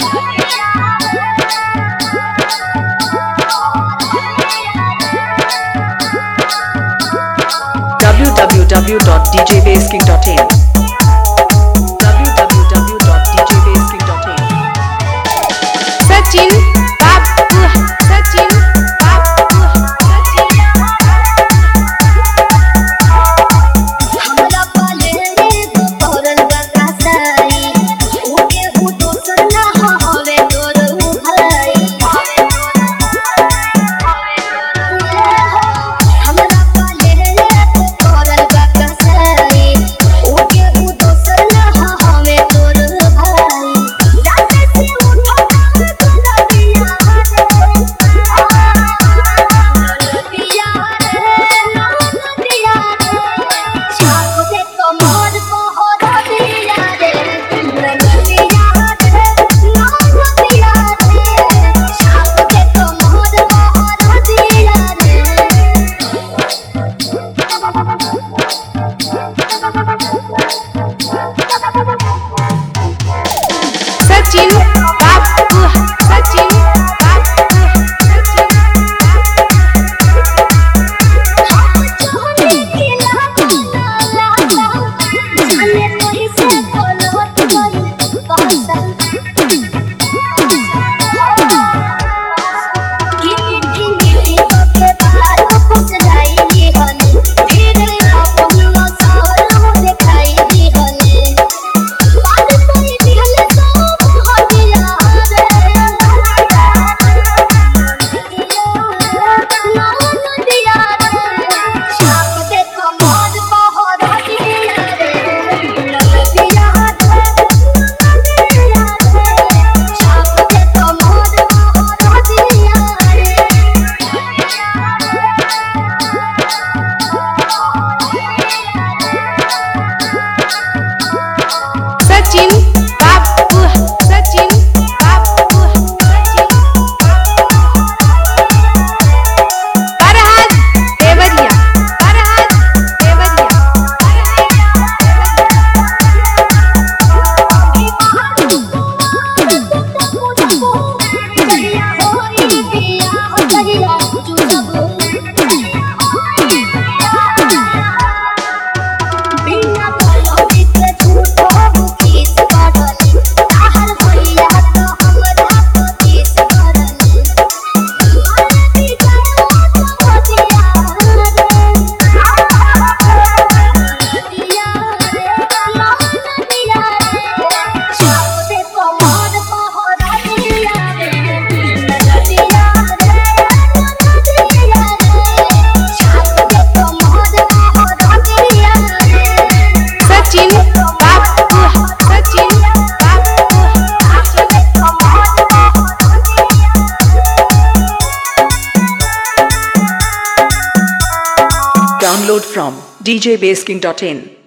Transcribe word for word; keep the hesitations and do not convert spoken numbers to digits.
w w w dot d j bass king dot in w w w dot d j bass king dot in Sachin Babu Sachin Babu हमरा पाले रे तो तोरल बकासाई ओके हु तो सना हवे तोर भाई हमरा पाले रे तो तोरल बकासाई ओके हु तो सना हवे तोर भाई जाते से उठा तोला दिया दिया रे ना दिया छाप दे कमर पहरा दिया रे दिया रे ना दिया रे छाप दे कमर पहरा दिया रे Sachin Babu Sachin Babu चाहने की लाला लाला जाने कोई से बोलो तुम्हारी पासा गिनी गिनी के बालों को सजाई हनी फिर अपन साल हो दिखाई हनी बात कोई दिल सो हनिया रे ना दिया रे छाप दे कमर पहरा दिया रे दिया रे छाप दे कमर पहरा दिया रे Sachin Babu Sachin Babu Farhad Devariya Farhad Devariya बिना बोलो बिते झूठो बुकीस करली आहर भैया तो हमरा पतीस करली मारती जायो तो दिया रे दिया रे ना दिया रे छाप दे कमर पहरा दिया रे दिया रे दिया रे छाप दे कमर पहरा दिया रे Sachin Babu Sachin Babu download from d j bass king dot in